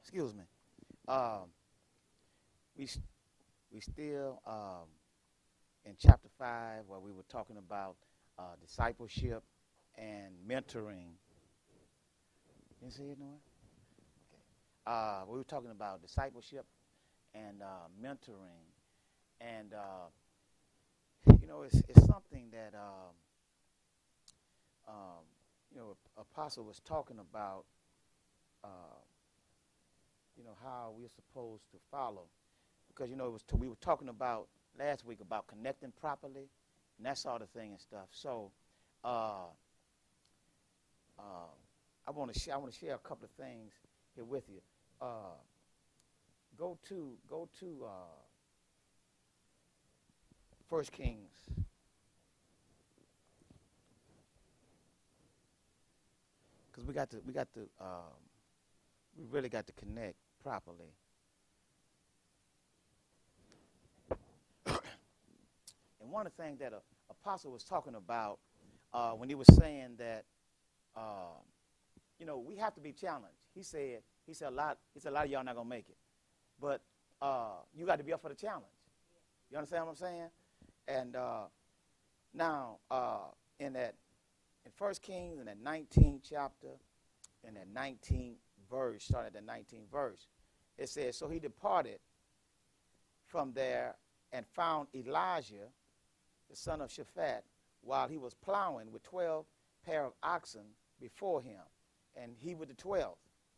Excuse me. Um, we we still in chapter 5 where we were talking about discipleship and mentoring. You see it, Noah? Okay. We were talking about discipleship and mentoring, and it's something that Apostle was talking about. Uh, how we're supposed to follow, because we were talking about last week about connecting properly and that sort of thing and stuff. So I want to share a couple of things here with you. Go to 1 Kings. Because we really got to connect properly. And one of the things that Apostle was talking about when he was saying that, we have to be challenged. He said a lot of y'all not gonna make it, but you got to be up for the challenge. You understand what I'm saying? And now in 1 Kings in that 19th chapter, in that 19th verse, starting at the 19th verse, it says, so he departed from there and found Elijah, the son of Shaphat, while he was plowing with 12 pair of oxen before him, and he with the 12th.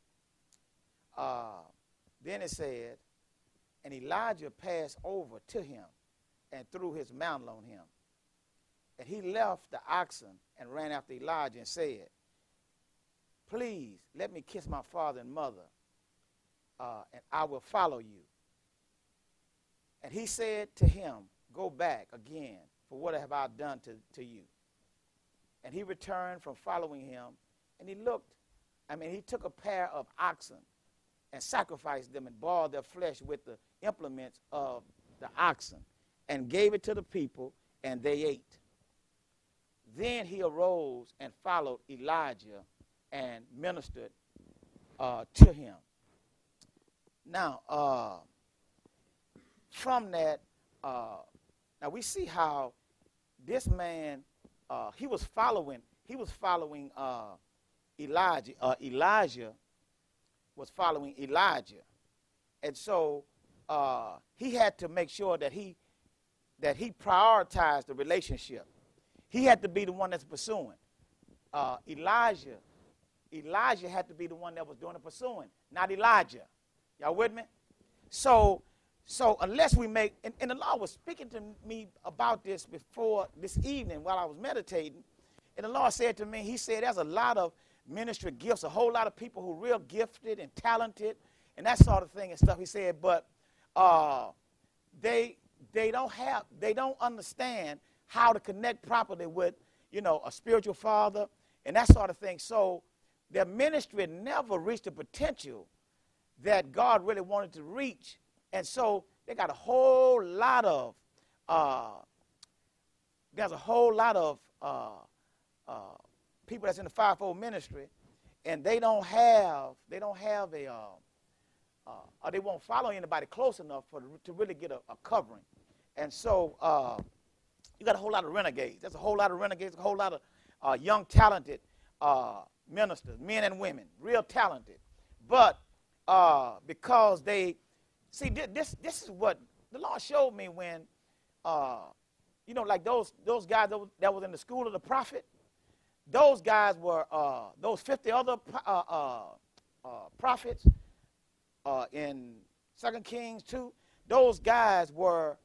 Then it said, and Elijah passed over to him and threw his mantle on him. And he left the oxen and ran after Elijah and said, please let me kiss my father and mother, and I will follow you. And he said to him, go back again, for what have I done to you? And he returned from following him, and he took a pair of oxen and sacrificed them and boiled their flesh with the implements of the oxen and gave it to the people, and they ate. Then he arose and followed Elijah and ministered to him. Now, from that, now we see how this man, he was following Elijah. Elijah was following Elijah. And so he had to make sure that he prioritized the relationship. He had to be the one that's pursuing. Elijah had to be the one that was doing the pursuing, not Elijah. Y'all with me? So unless we make, and the Lord was speaking to me about this before this evening while I was meditating, and the Lord said to me, he said, there's a lot of ministry gifts, a whole lot of people who are real gifted and talented and that sort of thing and stuff. He said, but they don't understand how to connect properly with, a spiritual father and that sort of thing. So their ministry never reached the potential that God really wanted to reach. And so they got a whole lot of, people that's in the fivefold ministry, and they don't have or they won't follow anybody close enough to really get a covering. And so you got a whole lot of renegades. There's a whole lot of renegades, a whole lot of young, talented ministers, men and women, real talented. But because they, see, this is what the Lord showed me when, like those guys that was in the school of the prophet, those guys were, those 50 other prophets in 2 Kings 2, those guys were,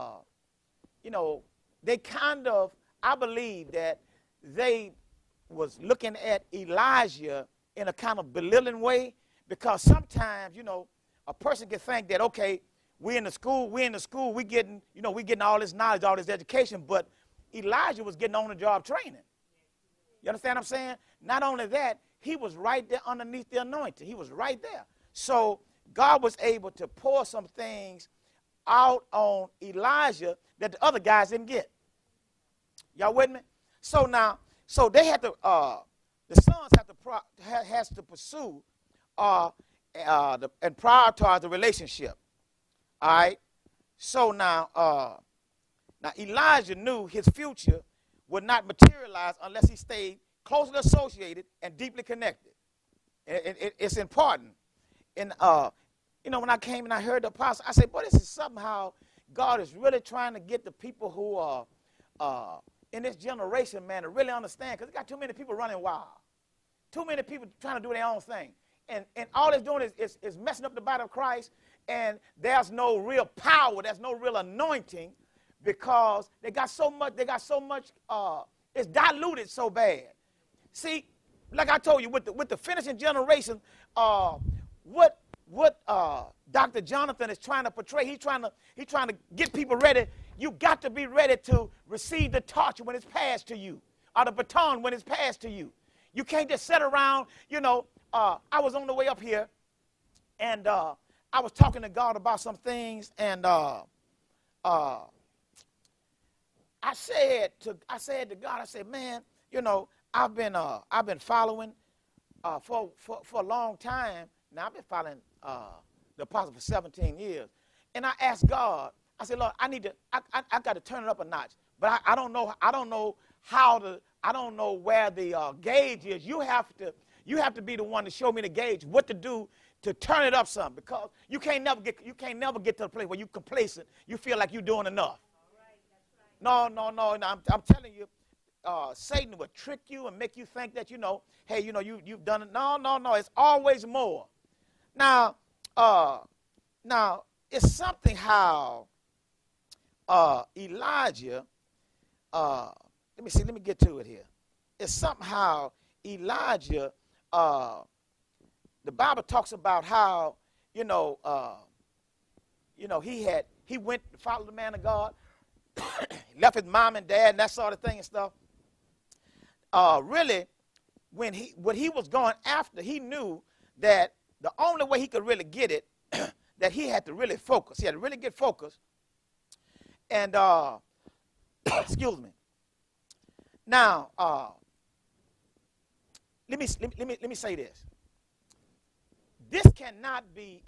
they kind of, I believe that they was looking at Elijah in a kind of belittling way, because sometimes, a person can think that, okay, we're in the school, we getting all this knowledge, all this education, but Elijah was getting on the job training. You understand what I'm saying? Not only that, he was right there underneath the anointing. He was right there. So God was able to pour some things out on Elijah that the other guys didn't get. Y'all with me? So they had to, the sons has to pursue, and prioritize the relationship. All right. So now Elijah knew his future would not materialize unless he stayed closely associated and deeply connected. It's important. And when I came and I heard the apostle, I said, boy, this is somehow God is really trying to get the people who are in this generation, man, to really understand, because they got too many people running wild. Too many people trying to do their own thing. And all it's doing is messing up the body of Christ, and there's no real power, there's no real anointing, because they got so much, it's diluted so bad. See, like I told you, with the finishing generation, what Dr. Jonathan is trying to portray, he's trying to get people ready. You got to be ready to receive the torch when it's passed to you, or the baton when it's passed to you. You can't just sit around, I was on the way up here, and I was talking to God about some things, and I said to God, I said, man, I've been following for a long time. Now I've been following the apostle for 17 years, and I asked God. I said, Lord, I got to turn it up a notch, but I don't know how to. I don't know where the gauge is. You have to be the one to show me the gauge, what to do to turn it up some, because you can't never get to the place where you're complacent. You feel like you're doing enough. All right, that's right. No. I'm telling you, Satan will trick you and make you think that hey, you've done it. No. It's always more. Now it's something how Elijah. Let me get to it here. It's somehow Elijah, the Bible talks about how, he went to follow the man of God, left his mom and dad and that sort of thing and stuff. Really, what he was going after, he knew that the only way he could really get it, that he had to really focus. He had to really get focused. And, excuse me. Now, let me say this. This cannot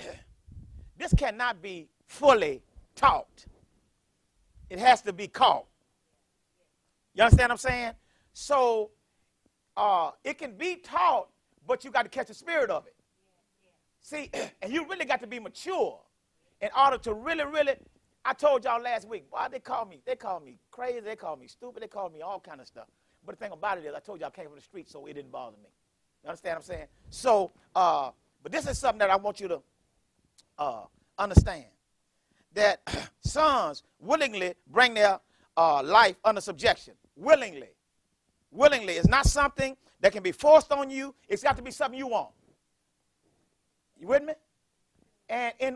be fully taught. It has to be caught. You understand what I'm saying? So it can be taught, but you got to catch the spirit of it. See, and you really got to be mature in order to really. I told y'all last week, boy, they call me crazy, they call me stupid, they call me all kind of stuff. But the thing about it is, I told y'all I came from the street, so it didn't bother me. You understand what I'm saying? So, but this is something that I want you to understand. That sons willingly bring their life under subjection. Willingly. Willingly. It's not something that can be forced on you. It's got to be something you want. You with me? And in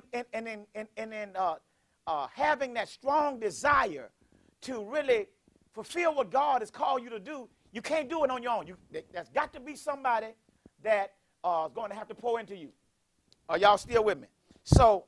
having that strong desire to really fulfill what God has called you to do, you can't do it on your own. There's got to be somebody that is going to have to pour into you. Are y'all still with me? So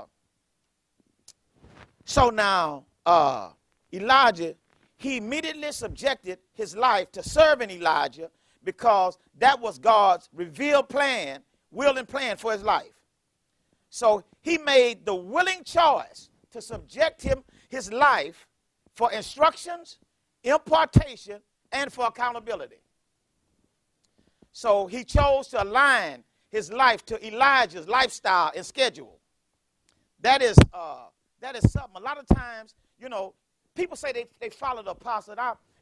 now Elijah, he immediately subjected his life to serving Elijah, because that was God's revealed plan, will and plan for his life. So he made the willing choice to subject his life for instructions, impartation, and for accountability. So he chose to align his life to Elijah's lifestyle and schedule. That is something. A lot of times, people say they follow the apostle.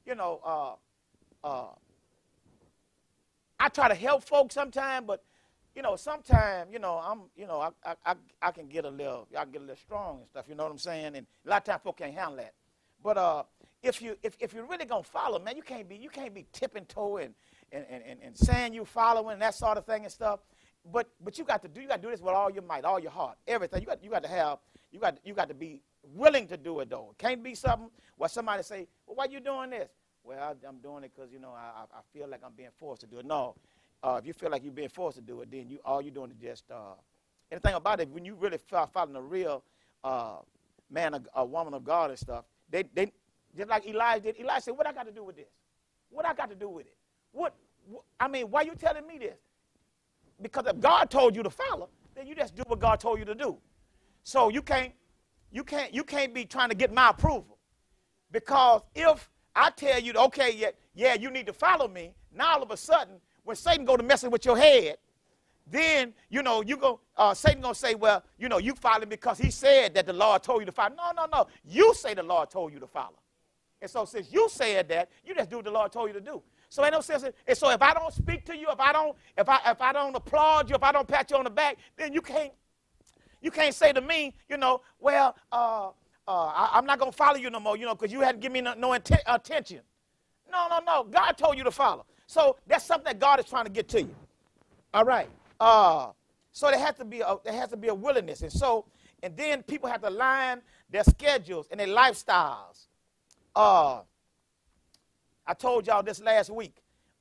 I try to help folks sometimes, but sometimes, I can get a little strong and stuff, you know what I'm saying? And a lot of times folks can't handle that. But if you're really gonna follow, man, you can't be tipping toe and saying you following and that sort of thing and stuff. But you got to do this with all your might, all your heart, everything. You got to be willing to do it though. It can't be something where somebody say, well, why you doing this? Well, I'm doing it because I feel like I'm being forced to do it. No. If you feel like you're being forced to do it, then all you're doing is just anything about it. When you really following a real man, a woman of God and stuff, they just like Elijah did. Elijah said, "What I got to do with this? What I got to do with it? Why you telling me this? Because if God told you to follow, then you just do what God told you to do. So you can't be trying to get my approval. Because if I tell you, okay, yeah, you need to follow me, now all of a sudden, when Satan go to messing with your head, then, Satan going to say, well, you follow because he said that the Lord told you to follow. No. You say the Lord told you to follow. And so since you said that, you just do what the Lord told you to do. So ain't no sense. And so if I don't speak to you, if I don't applaud you, if I don't pat you on the back, then you can't say to me, well, I'm not going to follow you no more, because you hadn't given me no attention. No. God told you to follow. So that's something that God is trying to get to you. All right. So there has to be a willingness. And then people have to align their schedules and their lifestyles. I told y'all this last week.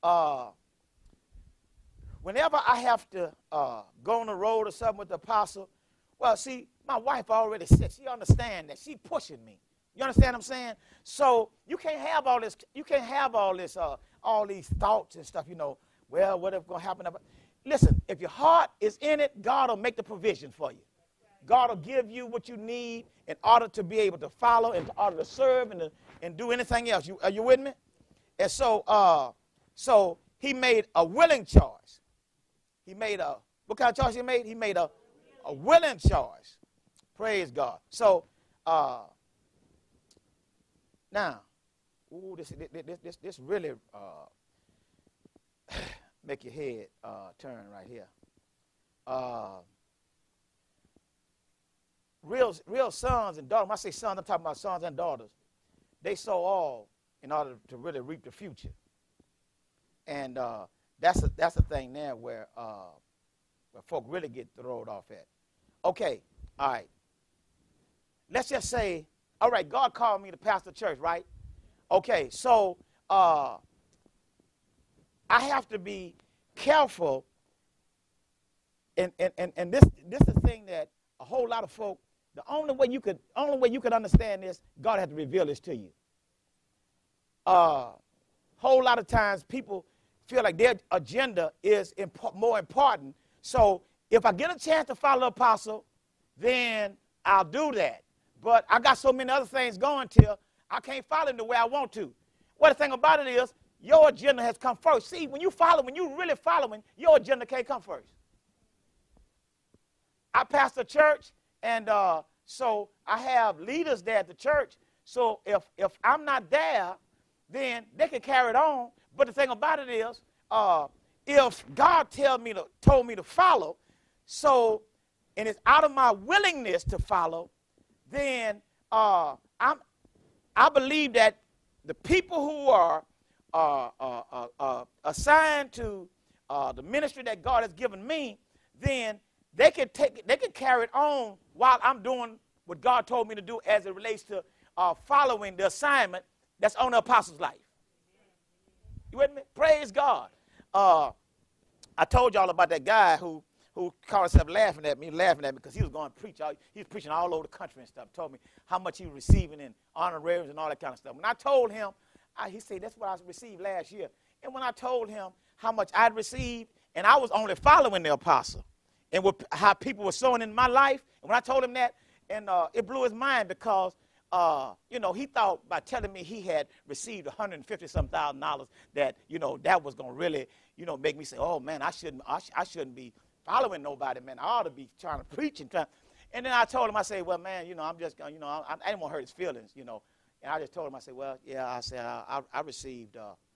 Whenever I have to go on the road or something with the apostle, well, see, my wife already said, she understands that. She pushing me. You understand what I'm saying? So you can't have all this, all these thoughts and stuff, well, whatever's going to happen. Listen, if your heart is in it, God will make the provision for you. God will give you what you need in order to be able to follow, in order to serve, and do anything else. Are you with me? And so he made a willing choice. What kind of choice he made? He made a willing choice. Praise God. So now, this really make your head turn right here. Real sons and daughters, when I say sons, I'm talking about sons and daughters, they sow all in order to really reap the future. And that's the thing there where folk really get thrown off at. Okay, all right. Let's just say, all right, God called me to pastor church, right? Okay, so I have to be careful, and this is the thing that a whole lot of folk, the only way you could understand this, God had to reveal this to you. Whole lot of times people feel like their agenda is more important. So if I get a chance to follow the apostle, then I'll do that. But I got so many other things going till I can't follow him the way I want to. Well, the thing about it is, your agenda has come first. See, when you really following, your agenda can't come first. I pastor a church, and so I have leaders there at the church. So if I'm not there, then they can carry it on. But the thing about it is, if God told me to follow, and it's out of my willingness to follow, then I believe that the people who are assigned to the ministry that God has given me, then they can carry it on while I'm doing what God told me to do as it relates to following the assignment that's on the apostle's life. You with me? Praise God. I told y'all about that guy who called himself laughing at me because he was going to preach. He was preaching all over the country and stuff. Told me how much he was receiving in honorariums and all that kind of stuff. When I told him, he said, that's what I received last year. And when I told him how much I'd received, and I was only following the apostle, and how people were sowing in my life, and when I told him that, and it blew his mind because, he thought by telling me he had received $150,000 that, that was going to really, make me say, oh, man, I shouldn't be following nobody, man. I ought to be trying to preach and then I told him, I said, well, man, I'm just going, I didn't want to hurt his feelings, And I just told him, I said, well, yeah, I said, I received,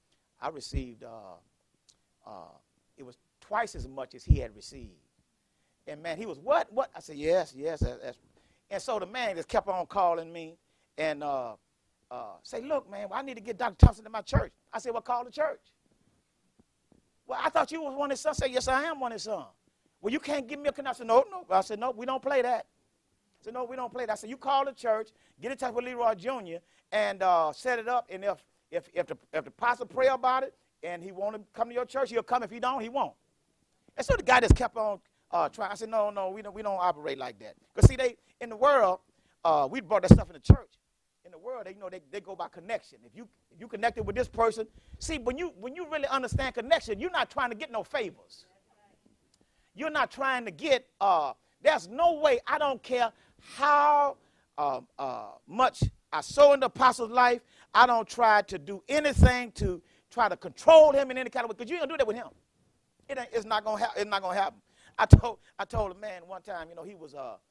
it was twice as much as he had received. And, man, he was, what? I said, yes. And so the man just kept on calling me and say, look, man, I need to get Dr. Thompson to my church. I said, well, call the church. Well, I thought you was one of his sons. I said, yes, I am one of his sons. Well, you can't give me a connection. No. I said, no, we don't play that. I said, no, we don't play that. I said, you call the church, get in touch with Leroy Jr., and set it up. And if the pastor pray about it and he want to come to your church, he'll come. If he don't, he won't. And so the guy just kept on trying. I said, no, we don't operate like that. Because, see, in the world, we brought that stuff in the church. In the world, they go by connection. If you connected with this person, see, when you really understand connection, you're not trying to get no favors. You're not trying to get, there's no way, I don't care how much I sow in the apostle's life, I don't try to do anything to try to control him in any kind of way, because you ain't gonna do that with him. It's not gonna happen. It's not gonna happen. I told a man one time, he was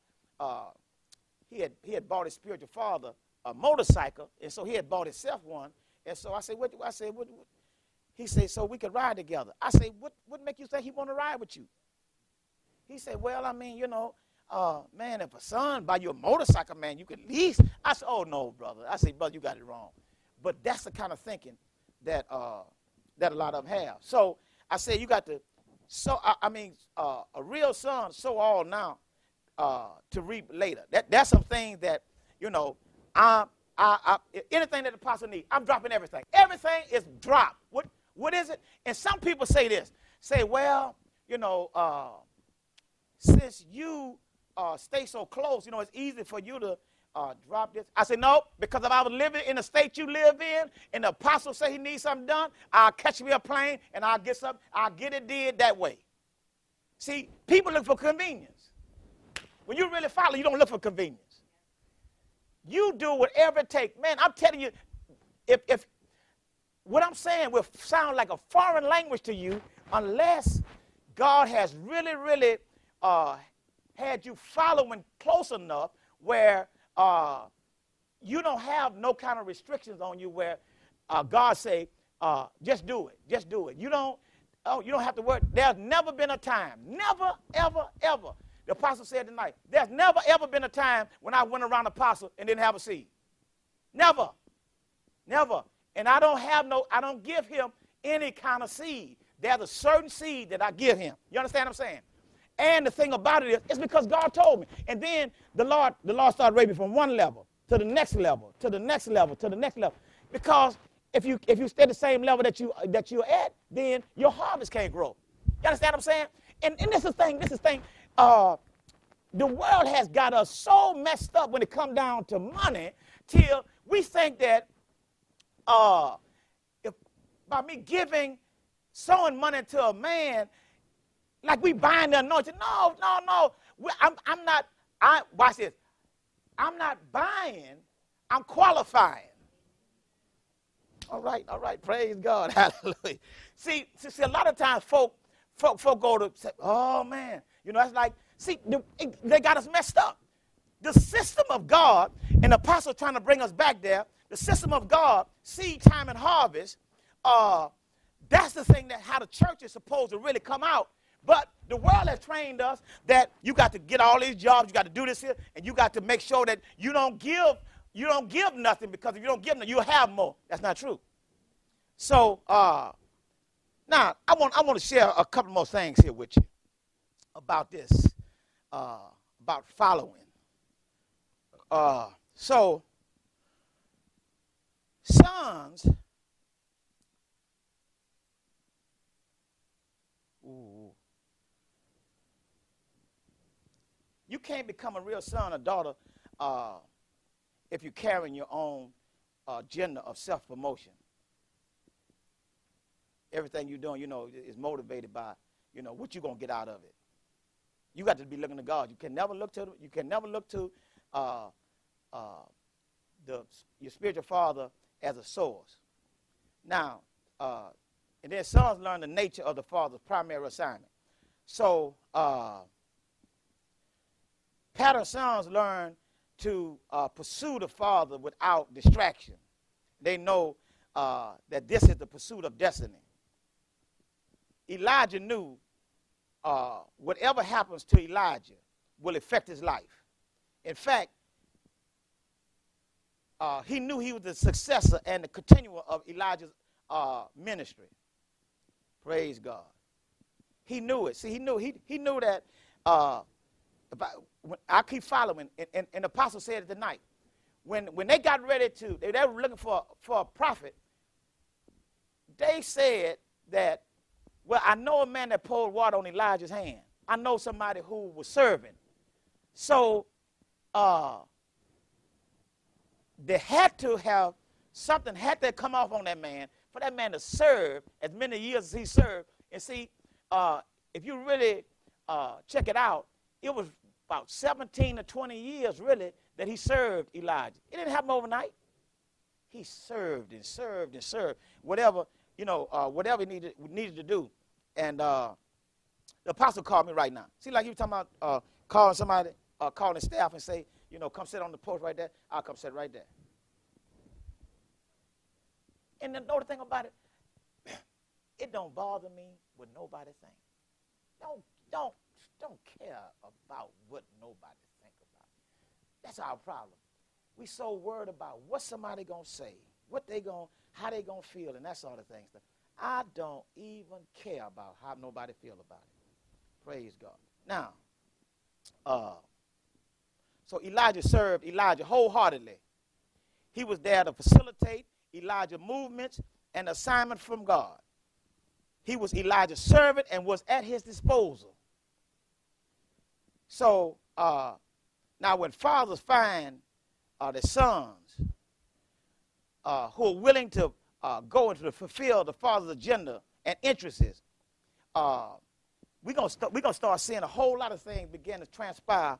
he had bought his spiritual father a motorcycle, and so he had bought himself one. And so I said, what? He said, so we could ride together. I said, what make you think he want to ride with you? He said, well, I mean, man, if a son buy you a motorcycle, man, you could lease. I said, oh, no, brother. I said, brother, you got it wrong. But that's the kind of thinking that that a lot of them have. So I said, you got to, a real son sow all now to reap later. That's some things that, anything that the apostle needs, I'm dropping everything. Everything is dropped. What is it? And some people say this. Say, well, since you stay so close, it's easy for you to drop this. I said, no, because if I was living in the state you live in, and the apostle say he needs something done, I'll catch me a plane and I'll get it did that way. See, people look for convenience. When you really follow, you don't look for convenience. You do whatever it takes. Man, I'm telling you, if what I'm saying will sound like a foreign language to you, unless God has really, really had you following close enough where you don't have no kind of restrictions on you where God say, just do it. Just do it. You don't have to worry. There's never been a time, never, ever, ever. The apostle said tonight, there's never, ever been a time when I went around the apostle and didn't have a seed. Never. Never. And I don't give him any kind of seed. There's a certain seed that I give him. You understand what I'm saying? And the thing about it is, it's because God told me. And then the Lord started raising me from one level to the next level, to the next level, to the next level. Because if you stay at the same level that you're at, then your harvest can't grow. You understand what I'm saying? And this is the thing. The world has got us so messed up when it comes down to money till we think that if by me sowing money to a man, like we buying the anointing. No. I'm not. Watch this. I'm not buying. I'm qualifying. All right. Praise God. Hallelujah. See, a lot of times folk go to say, oh, man. It's like, see, they got us messed up. The system of God, and the apostle trying to bring us back there, the system of God, seed time and harvest, that's the thing that how the church is supposed to really come out. But the world has trained us that you got to get all these jobs, you got to do this here, and you got to make sure that you don't give nothing, because if you don't give nothing, you'll have more. That's not true. So now I want to share a couple more things here with you about this, about following. So sons. You can't become a real son or daughter if you're carrying your own agenda of self-promotion. Everything you're doing, is motivated by, what you're going to get out of it. You got to be looking to God. You can never look to your spiritual father as a source. Now, and then sons learn the nature of the father's primary assignment. So, pattern sons learn to pursue the father without distraction. They know that this is the pursuit of destiny. Elijah knew whatever happens to Elijah will affect his life. In fact, he knew he was the successor and the continuer of Elijah's ministry. Praise God. He knew it. See, he knew that. I keep following, and the apostle said it tonight. When they got ready they were looking for a prophet. They said that, well, I know a man that poured water on Elijah's hand. I know somebody who was serving. So they had to have something had to come off on that man for that man to serve as many years as he served. And see, if you really check it out, it was about 17 to 20 years, really, that he served Elijah. It didn't happen overnight. He served and served and served, whatever, whatever he needed to do. And the apostle called me right now. See, like he was talking about calling somebody, calling the staff and say, come sit on the porch right there. I'll come sit right there. And the other thing about it, it don't bother me what nobody thinks. Don't care about what nobody think about. That's our problem. We so worried about what somebody gonna say, how they gonna feel, and that sort of thing. I don't even care about how nobody feel about it. Praise God. Now, so Elijah served Elijah wholeheartedly. He was there to facilitate Elijah's movements and assignment from God. He was Elijah's servant and was at his disposal. So now when fathers find their sons who are willing to go into to fulfill the father's agenda and interests, we're gonna start seeing a whole lot of things begin to transpire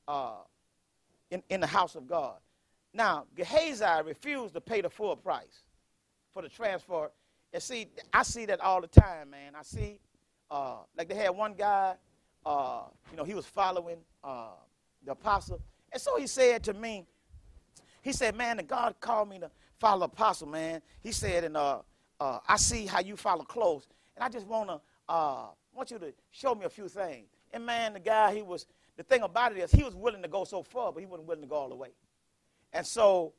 in the house of God. Now, Gehazi refused to pay the full price for the transfer. And see, I see that all the time, man. I see, like they had one guy, he was following the apostle. And so he said to me, he said, man, the God called me to follow apostle, man. He said, and I see how you follow close. And I just want you to show me a few things. And, man, the guy, the thing about it is he was willing to go so far, but he wasn't willing to go all the way. And so,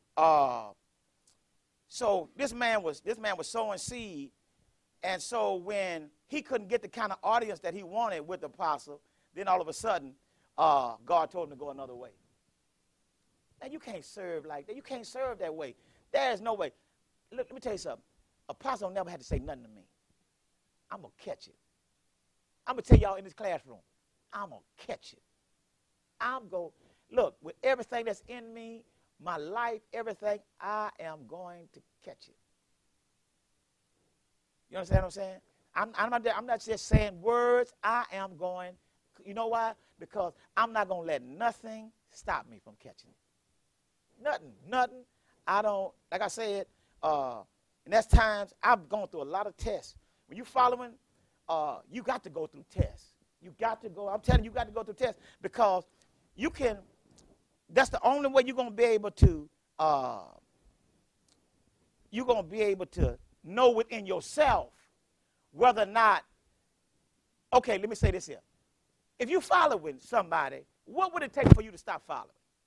this man was sowing seed, and so when he couldn't get the kind of audience that he wanted with the apostle, then all of a sudden, God told him to go another way. Now, you can't serve like that. You can't serve that way. There is no way. Look, let me tell you something. Apostle never had to say nothing to me. I'm going to catch it. I'm going to tell y'all in this classroom, I'm going to catch it. Look, with everything that's in me, my life, everything, I am going to catch it. You understand what I'm saying? I'm not just saying words. I am going, you know why? Because I'm not going to let nothing stop me from catching it. Nothing. I don't, like I said, and that's times I've gone through a lot of tests. When you're following, you got to go through tests. I'm telling you, you got to go through tests because that's the only way you're going to be able to know within yourself whether or not, okay, let me say this here. If you're following somebody, what would it take for you to stop following?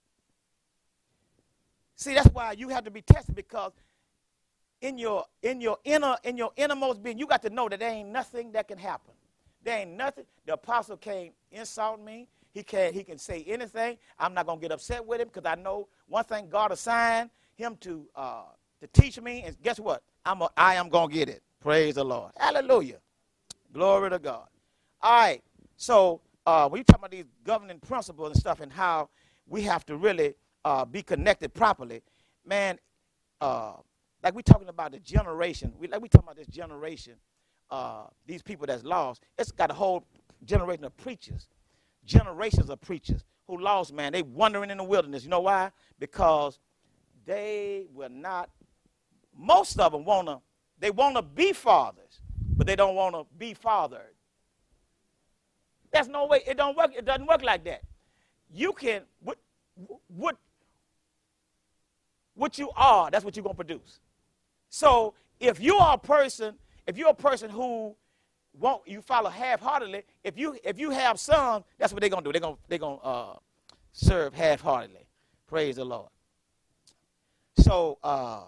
See, that's why you have to be tested, because in your innermost being, you got to know that there ain't nothing that can happen. There ain't nothing. The apostle can't insult me. He can say anything. I'm not going to get upset with him, because I know one thing God assigned him to teach me, and guess what? I am going to get it. Praise the Lord. Hallelujah. Glory to God. All right. So when you talk about these governing principles and stuff and how we have to really be connected properly, man, like we're talking about the generation. We talking about this generation, these people that's lost. It's got a whole generation of preachers. Generations of preachers who lost, man. They wandering in the wilderness. You know why? Because they will not, most of them want to be fathers, but they don't want to be fathered. There's no way. It don't work. It doesn't work like that. You can, what you are, that's what you're going to produce. So if you're a person who you follow half-heartedly, if you have sons, that's what they're going to do. They're going to serve half-heartedly. Praise the Lord. So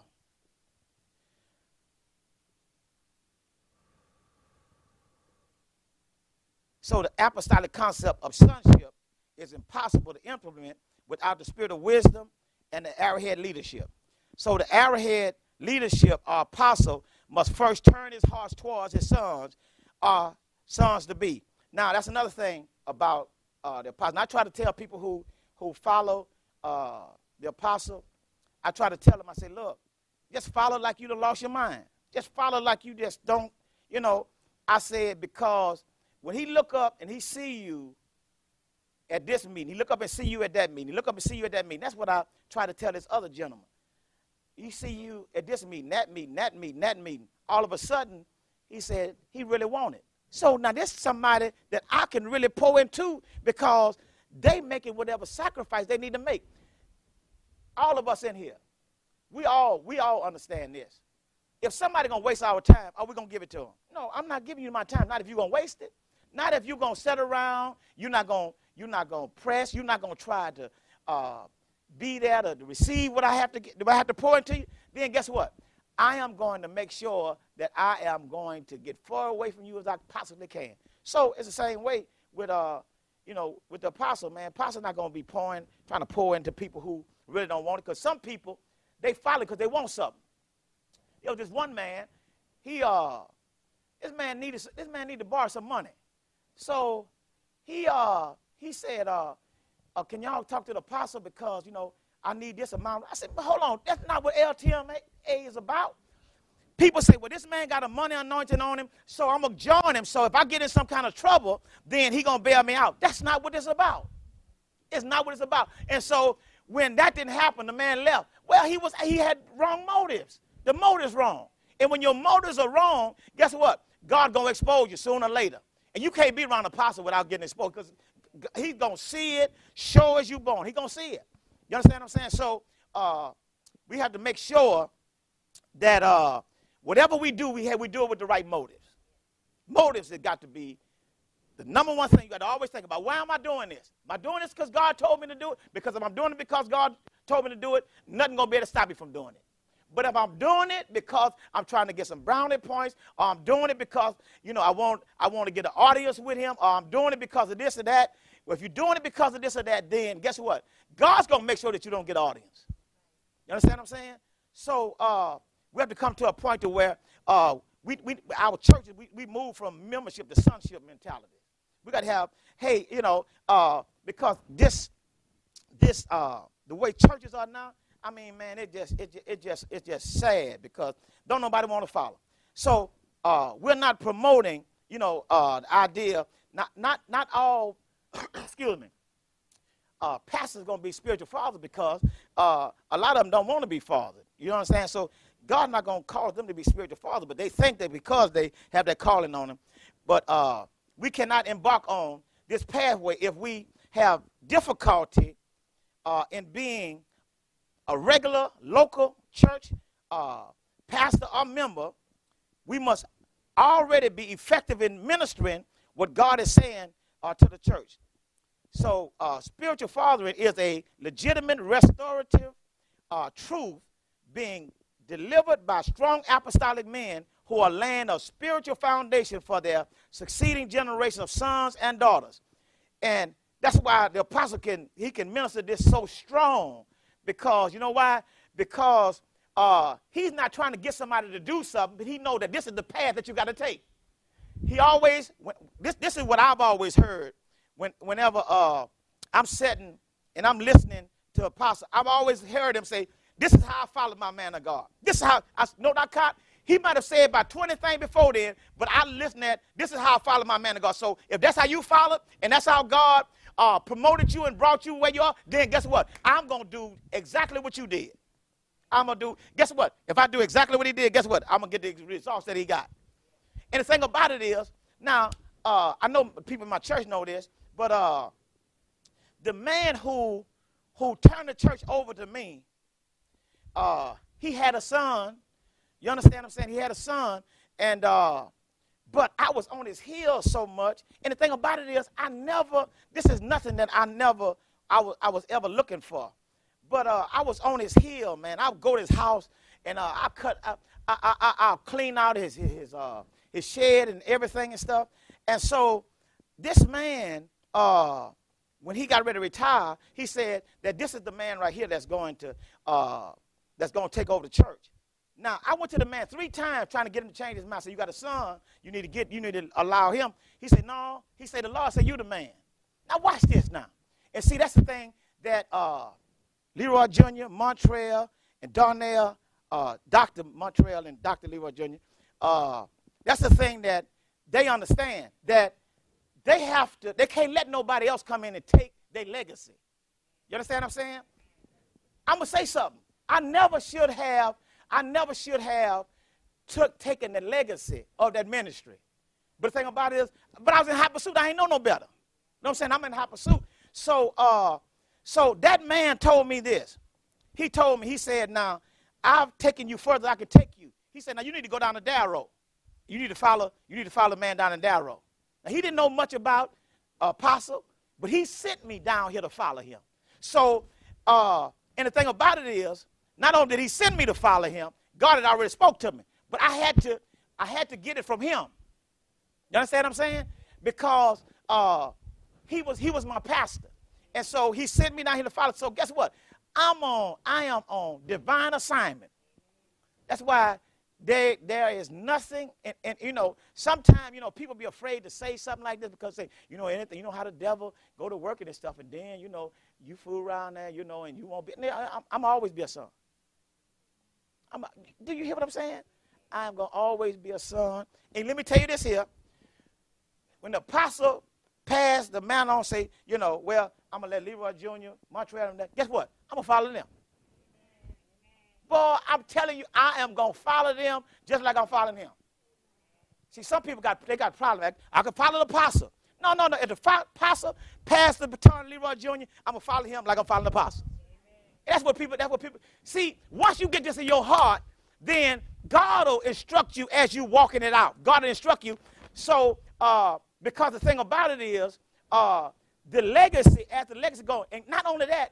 the apostolic concept of sonship is impossible to implement without the spirit of wisdom and the arrowhead leadership. So the arrowhead leadership or apostle must first turn his heart towards his sons to be. Now, that's another thing about the apostle. And I try to tell people who follow the apostle, I try to tell them, I say, look, just follow like you done lost your mind. Just follow like you just don't, I said, because when he look up and he see you at this meeting, he look up and see you at that meeting, he look up and see you at that meeting. That's what I try to tell this other gentleman. He see you at this meeting, that meeting, that meeting, that meeting. All of a sudden, he said he really wanted. So now this is somebody that I can really pour into because they making whatever sacrifice they need to make. All of us in here, we all understand this. If somebody gonna waste our time, are we gonna give it to them? No, I'm not giving you my time. Not if you're gonna waste it. Not if you're gonna sit around. You're not gonna press. You're not gonna try to be there to receive what I have to get. Do I have to pour into you? Then guess what? I am going to make sure that I am going to get far away from you as I possibly can. So it's the same way with with the apostle, man. Apostle not going to be trying to pour into people who really don't want it. Because some people, they follow because they want something. This one man, this man needed to borrow some money. So he said, can y'all talk to the apostle because, I need this amount. I said, but hold on, that's not what LTMA is about. People say, well, this man got a money anointing on him, so I'm going to join him. So if I get in some kind of trouble, then he going to bail me out. That's not what it's about. It's not what it's about. And so when that didn't happen, the man left. Well, he had wrong motives. The motive's wrong. And when your motives are wrong, guess what? God going to expose you sooner or later. And you can't be around an apostle without getting exposed because he's going to see it, show as you born. He's going to see it. You understand what I'm saying? So we have to make sure that whatever we do, we do it with the right motives. Motives have got to be the number one thing you got to always think about. Why am I doing this? Am I doing this because God told me to do it? Because if I'm doing it because God told me to do it, nothing going to be able to stop me from doing it. But if I'm doing it because I'm trying to get some brownie points, or I'm doing it because, I want to get an audience with him, or I'm doing it because of this or that, well, if you're doing it because of this or that, then guess what? God's going to make sure that you don't get audience. You understand what I'm saying? So we have to come to a point to where our churches, we move from membership to sonship mentality. We got to have, because the way churches are now, I mean, man, it's just sad because don't nobody want to follow. So we're not promoting, the idea. Not all, excuse me. Pastors going to be spiritual fathers because a lot of them don't want to be fathered. You understand? So God's not going to call them to be spiritual fathers, but they think that because they have that calling on them. But we cannot embark on this pathway if we have difficulty in being a regular local church pastor or member. We must already be effective in ministering what God is saying to the church. So spiritual fathering is a legitimate restorative truth being delivered by strong apostolic men who are laying a spiritual foundation for their succeeding generation of sons and daughters. And that's why the apostle can minister this so strong. Because, you know why? Because he's not trying to get somebody to do something, but he knows that this is the path that you got to take. He always, this is what I've always heard whenever I'm sitting and I'm listening to apostle. I've always heard him say, this is how I follow my man of God. This is how, he might have said about 20 things before then, but I listen at, this is how I follow my man of God. So if that's how you follow, and that's how God promoted you and brought you where you are, then guess what? I'm going to do exactly what you did. Guess what? If I do exactly what he did, guess what? I'm going to get the results that he got. And the thing about it is, now, I know people in my church know this, but the man who turned the church over to me, he had a son. You understand what I'm saying? He had a son, and but I was on his heels so much. And the thing about it is, this is nothing that I was ever looking for. But I was on his heel, man. I would go to his house, and I'll clean out his shed and everything and stuff. And so this man, when he got ready to retire, he said that this is the man right here that's going to take over the church. Now, I went to the man 3 times trying to get him to change his mind. So you got a son, you need to allow him. He said, no. He said, the Lord said, you the man. Now, watch this now. And see, that's the thing that Leroy Jr., Montreal, and Darnell, Dr. Montreal and Dr. Leroy Jr., that's the thing that they understand, that they can't let nobody else come in and take their legacy. You understand what I'm saying? I'm going to say something. I never should have taken the legacy of that ministry. But the thing about it is, but I was in hot pursuit. I ain't know no better. You know what I'm saying? I'm in hot pursuit. So that man told me this. He told me, he said, now, I've taken you further than I could take you. He said, now you need to go down the Darrow. You need to follow the man down in Darrow. Now, he didn't know much about Apostle, but he sent me down here to follow him. So, and the thing about it is, not only did he send me to follow him, God had already spoke to me. But I had to get it from him. You understand what I'm saying? Because he was my pastor. And so he sent me down here to follow. So guess what? I am on divine assignment. That's why there is nothing, and you know, sometimes, you know, people be afraid to say something like this because they, you know, anything, you know how the devil go to work and stuff, and then, you know, you fool around there, you know, and you won't be, I'm always be a son. Do you hear what I'm saying? I'm going to always be a son. And let me tell you this here. When the apostle passed the man on, say, you know, well, I'm going to let Leroy Jr., Montreal, and that, guess what? I'm going to follow them. Boy, I'm telling you, I am going to follow them just like I'm following him. See, some people got problems. I can follow the apostle. No. If the apostle passed the baton to Leroy Jr., I'm going to follow him like I'm following the apostle. That's what people, see, once you get this in your heart, then God will instruct you as you walking it out. God will instruct you. So, because the thing about it is, the legacy, as the legacy going, and not only that,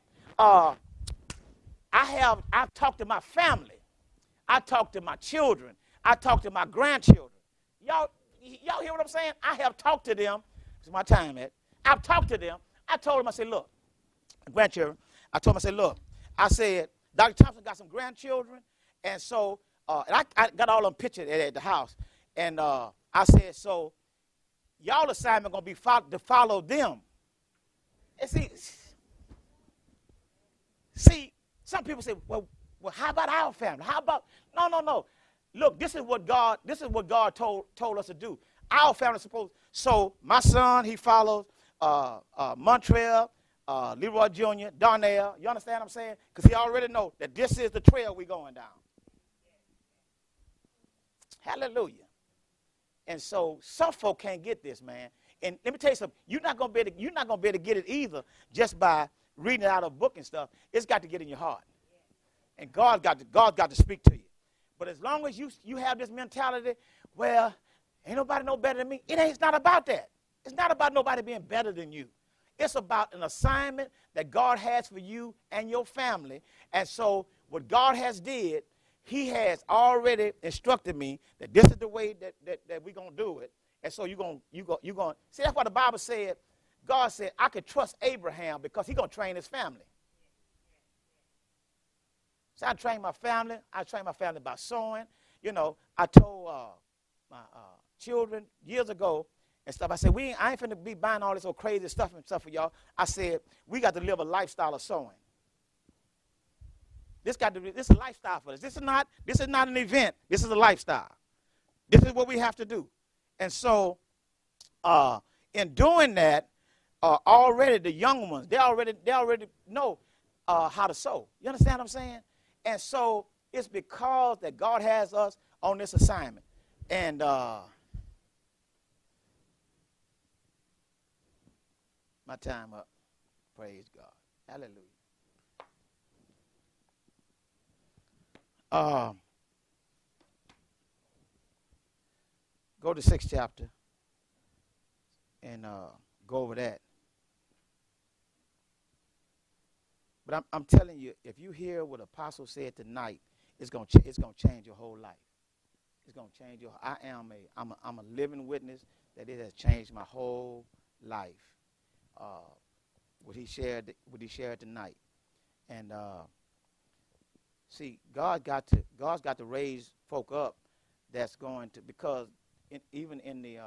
I've talked to my family. I talked to my children. I talked to my grandchildren. Y'all hear what I'm saying? I have talked to them. This is my time, Ed. I've talked to them. I told them, I said, look, grandchildren, I told them, I said, look, I said, Dr. Thompson got some grandchildren, and so, and I got all them pictures at the house, and I said, so, y'all assignment going to be to follow them. And see, some people say, well, how about our family? How about, no. Look, this is what God told us to do. Our family is supposed, so my son, he follows Montreal, Leroy Jr., Darnell. You understand what I'm saying? Because he already know that this is the trail we're going down. Hallelujah. And so some folk can't get this, man. And let me tell you something. You're not going to be able to get it either just by reading it out of a book and stuff. It's got to get in your heart. And God's got to speak to you. But as long as you have this mentality, well, ain't nobody no better than me. It's not about that. It's not about nobody being better than you. It's about an assignment that God has for you and your family. And so what God has did, he has already instructed me that this is the way that we're going to do it. And so you're going see, that's why the Bible said, God said, I could trust Abraham because he's going to train his family. So I train my family. I train my family by sowing. You know, I told my children years ago and stuff, I said, I ain't finna be buying all this old crazy stuff and stuff for y'all. I said, we got to live a lifestyle of sowing. This is a lifestyle for us. This is not an event. This is a lifestyle. This is what we have to do. And so in doing that, already the young ones, they already know how to sow. You understand what I'm saying? And so it's because that God has us on this assignment. And my time up. Praise God. Hallelujah. Go to 6th chapter and go over that. But I'm telling you, if you hear what Apostle said tonight, it's gonna change your whole life. It's gonna change your. I'm a living witness that it has changed my whole life. What he shared tonight, and see, God's got to raise folk up that's going to, because even in the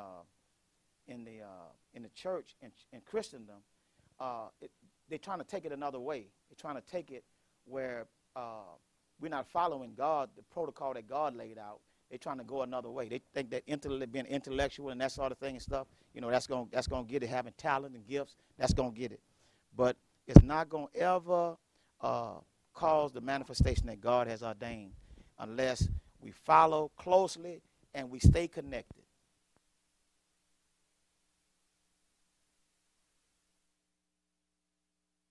church and in Christendom, they're trying to take it another way. They're trying to take it where we're not following God, the protocol that God laid out. They're trying to go another way. They think that being intellectual and that sort of thing and stuff, that's gonna get it. Having talent and gifts, that's gonna get it. But it's not gonna ever cause the manifestation that God has ordained unless we follow closely and we stay connected.